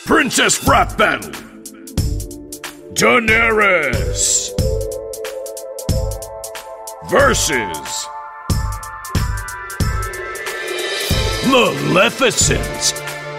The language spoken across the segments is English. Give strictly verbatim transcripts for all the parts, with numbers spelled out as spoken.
Princess Rap Battle. Daenerys versus Maleficent.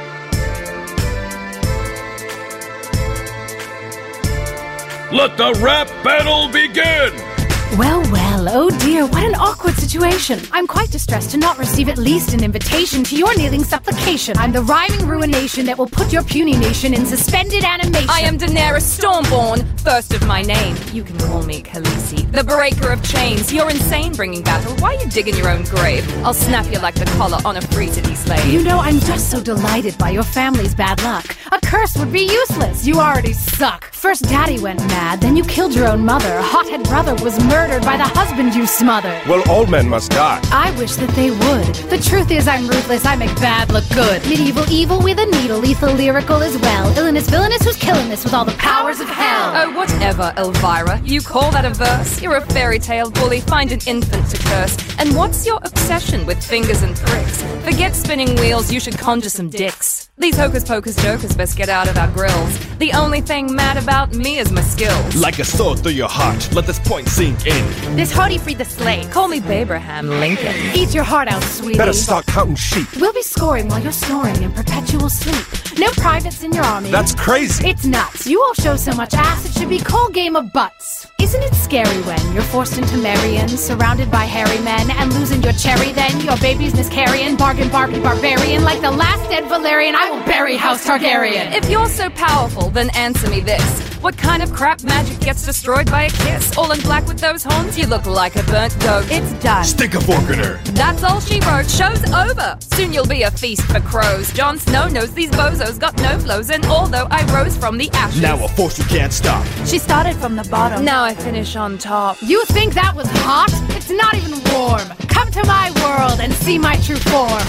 Let the rap battle begin! Well, well, oh dear, what an awkward situation. I'm quite distressed to not receive at least an invitation to your kneeling supplication. I'm the rhyming ruination that will put your puny nation in suspended animation. I am Daenerys Stormborn, first of my name. You can call me Khaleesi, the breaker of chains. You're insane bringing battle. Why are you digging your own grave? I'll snap you like the collar on a free-to-be slave. You know, I'm just so delighted by your family's bad luck. A curse would be useless. You already suck. First daddy went mad, then you killed your own mother. Hothead brother was murdered by the husband you smothered. Well, all men must die. I wish that they would. The truth is I'm ruthless, I make bad look good. Medieval evil with a needle, lethal lyrical as well. Villainous villainous who's killing this with all the powers of hell. Oh, whatever, Elvira. You call that a verse? You're a fairy tale bully, find an infant to curse. And what's your obsession with fingers and pricks? Forget spinning wheels, you should conjure some dicks. These hocus pocus jokers best get out of our grills. The only thing mad about me is my skills. Like a sword through your heart, let this point sink in. This hardy freed the slave. Call me Babraham Lincoln. Eat your heart out, sweetie. Better start counting sheep. We'll be scoring while you're snoring in perpetual sleep. No privates in your army. That's crazy. It's nuts. You all show so much ass, it should be cold game of butts. Isn't it scary when you're forced into Marion, surrounded by hairy men, and losing your cherry then? Your baby's miscarrying, bargain Barbie barbarian. Like the last dead Valerian, I will bury House Targaryen. If you're so powerful, then answer me this. What kind of crap magic gets destroyed by a kiss? All in black with those horns, you look like a burnt goat. It's done. Stick a fork in her. That's all she wrote. Show's over. Soon you'll be a feast for crows. Jon Snow knows these bozos got no flows, and although I rose from the ashes, Now a force you can't stop. She started from the bottom. now I finish on top. You think that was hot? It's not even warm. Come to my world and see my true form.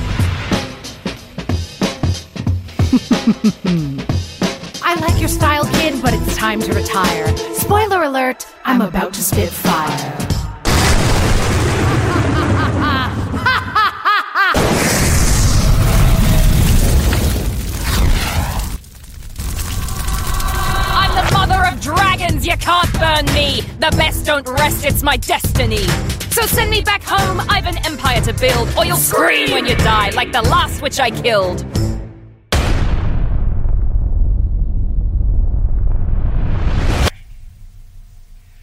I like your style, kid, but it's time to retire. Spoiler alert, I'm about to spit fire. I'm the mother of dragons, you can't burn me. The best don't rest, it's my destiny. So send me back home, I've an empire to build, or you'll scream when you die like the last witch I killed.